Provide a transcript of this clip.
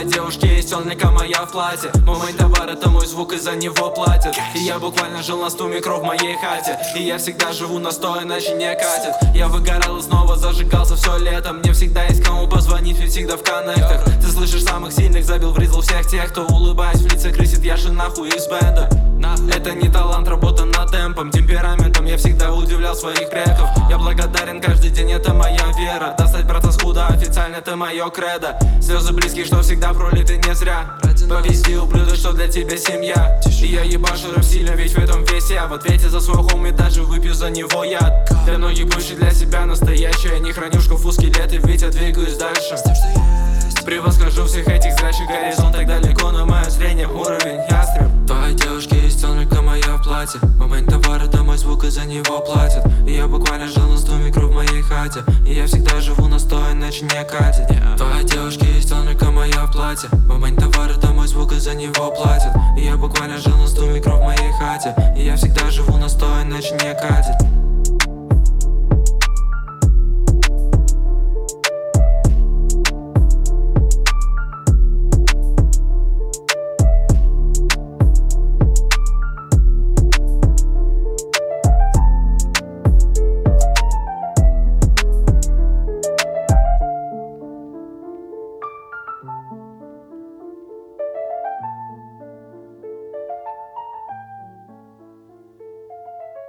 Твоя девушка есть, он лика моя в платье. Мой товар, это мой звук, и за него платят. И я буквально жил на 100 микро в моей хате. И я всегда живу на 100, иначе не катит. Я выгорал и снова зажигался все лето. Мне всегда есть кому позвонить, ведь всегда в коннектах. Ты слышишь самых сильных, забил в ризл всех тех, кто улыбаясь в лице крысит, я же нахуй из бенда. Это не талант, работа над темпом, темпераментом. Я всегда удивлял своих предков. Я благодарен каждый день, это моя вера. Достать брата с худа, официально это мое кредо. Слезы близкие, что всегда пролиты не зря. Попизди, ублюдок, что для тебя семья. И я ебашу рэп сильно, ведь в этом весь я. В ответе за свой хоум и даже выпью за него яд. Для многих больше, для себя настоящее. Не храню в шкафу скелеты, ведь я двигаюсь дальше. Превосхожу всех этих зрящих, горизонт так далеко, но мое зрение уровень ястреб. Твоя девушка есть, он только моя в платье. Мой товар, это мой звук, и за него платят. И я буквально жил на 100 микро в моей хате. И я всегда живу на 100, иначе не катит. Твоя девушка есть, он только моя в платье. Мой товар, это мой звук, и за него платят. И я буквально жил на 100 микро в моей хате. И я всегда живу на 100, иначе не катит.